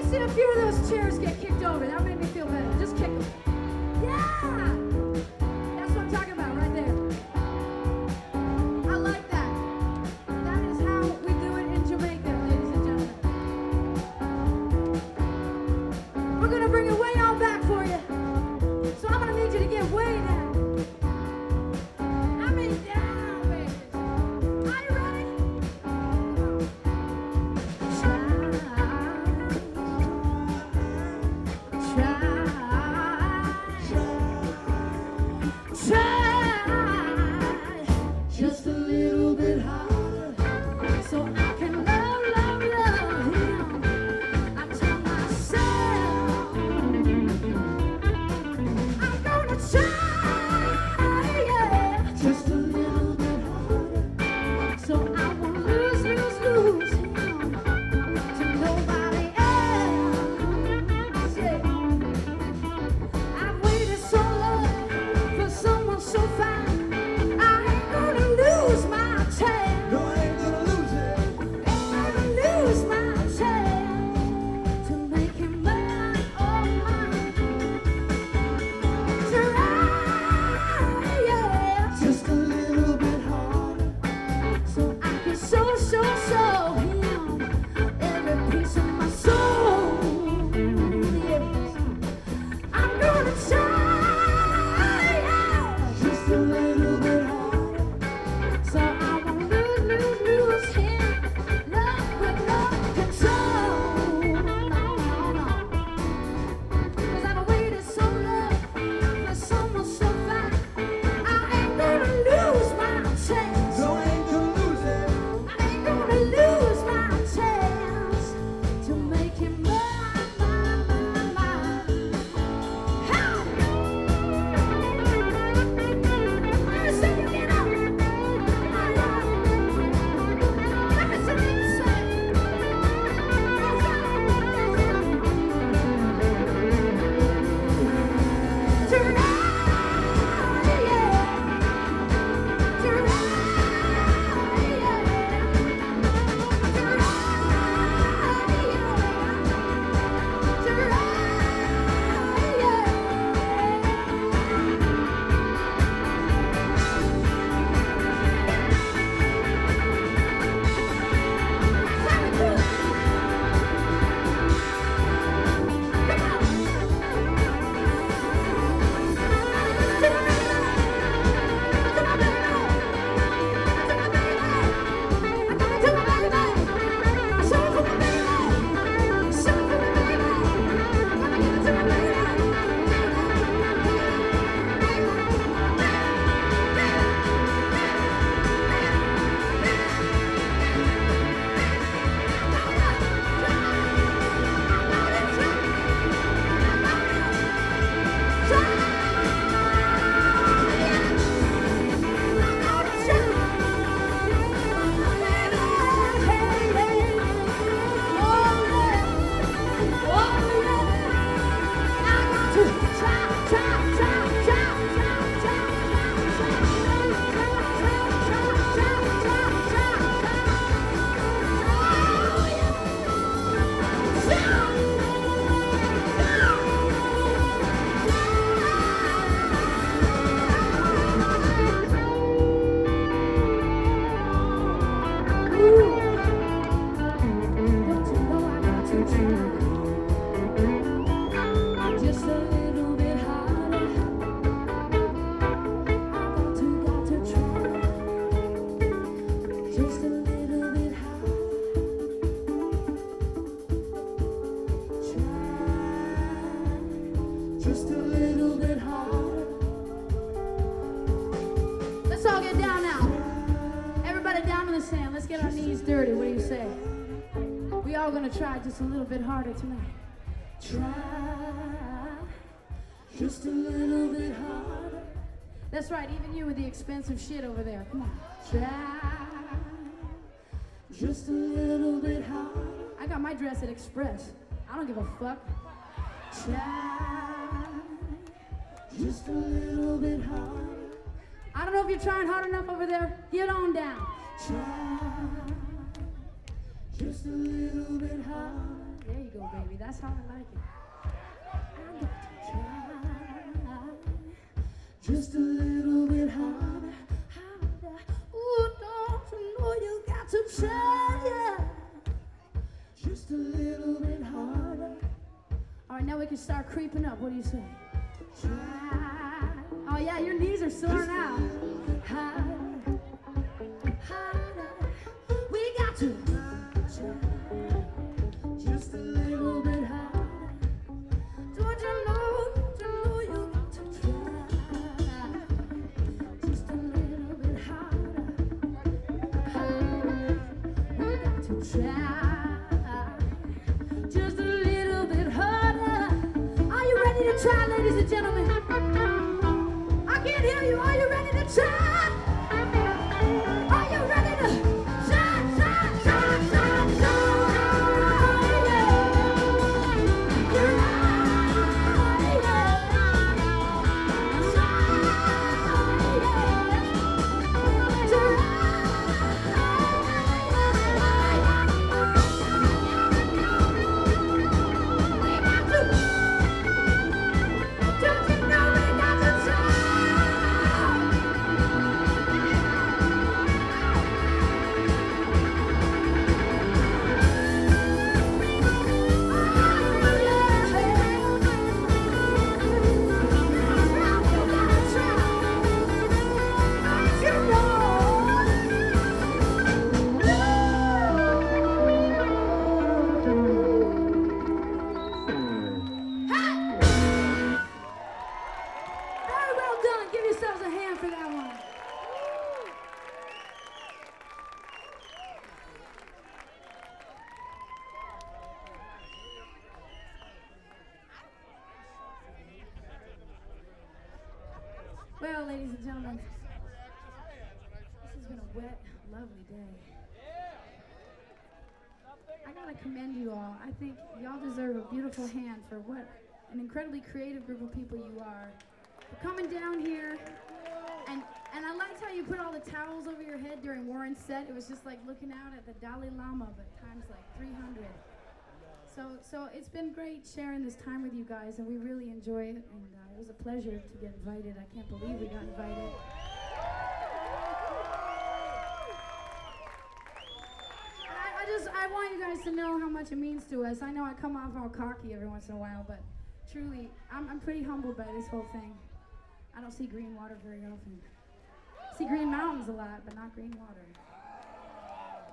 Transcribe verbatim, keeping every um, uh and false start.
see a few of those chairs get kicked over. That made me feel better. Just kick them. Yeah! That's what I'm talking about right there. I like that. That is how we do it in Jamaica, ladies and gentlemen. We're gonna bring it way on back for you. So I'm gonna need you to get way down. I mean down, baby. Are you ready? Just a little bit harder, so I can love, love, love him. I told myself I'm gonna try, yeah. Just a little bit harder, so I won't lose, lose, lose him to nobody else. Yeah. I've waited so long for someone so fine. I ain't gonna lose my chance. No, I ain't gonna lose it. Ain't gonna lose my chance to make him mine, oh mine. Try, yeah. Just a little bit harder. So I can show, show, show him every piece of my soul. Yes. I'm gonna try, yeah. Just a little bit harder. So I won't lose, lose, lose him. Love with no control. No, no, no. 'Cause I've waited so long for someone so fine. I ain't gonna lose my chance. No, I ain't gonna lose it. I ain't gonna lose my chance to make him mine, mine, mine, mine. How? Let me see you get up. Come on, y'all. Let me see you say. Try, yeah. Try, just a little bit harder. I got to, got to try. Just a little bit harder. Try. Just a little bit harder. Let's all get down now. Everybody down in the sand. Let's get our knees dirty. What do you say? We all gonna try just a little bit harder tonight. Try just a little bit harder. That's right, even you with the expensive shit over there. Come on. Try just a little bit harder. I got my dress at Express. I don't give a fuck. Try just a little bit harder. I don't know if you're trying hard enough over there. Get on down. Try just a little bit harder. There you go. little baby. That's how I like it. I'm going to try Just a little bit harder. harder. Ooh, don't you know you got to try? Just a little bit harder. All right, now we can start creeping up. What do you say? Try. Oh yeah, your knees are sore now. Harder, harder. We got to try. Just a little bit harder. Don't you know? Don't you know you got to try? Just a little bit harder, harder. We got to try. Just a little bit harder. Are you ready to try, ladies and gentlemen? I can't hear you. Are you ready to try? Are you ready to try, try, try, try, try? Yeah. You're right, yeah. Try, Very well done. Give yourselves a hand for that one. Well, ladies and gentlemen, this has been a wet, lovely day. I gotta commend you all. I think y'all deserve a beautiful hand for what an incredibly creative group of people you are. For coming down here, and and I liked how you put all the towels over your head during Warren's set. It was just like looking out at the Dalai Lama, but times like three hundred. So so it's been great sharing this time with you guys, and we really enjoy it. And uh, it was a pleasure to get invited. I can't believe we got invited. And I, I just I want you guys to know how much it means to us. I know I come off all cocky every once in a while, but truly, I'm I'm pretty humbled by this whole thing. I don't see green water very often. I see green mountains a lot, but not green water.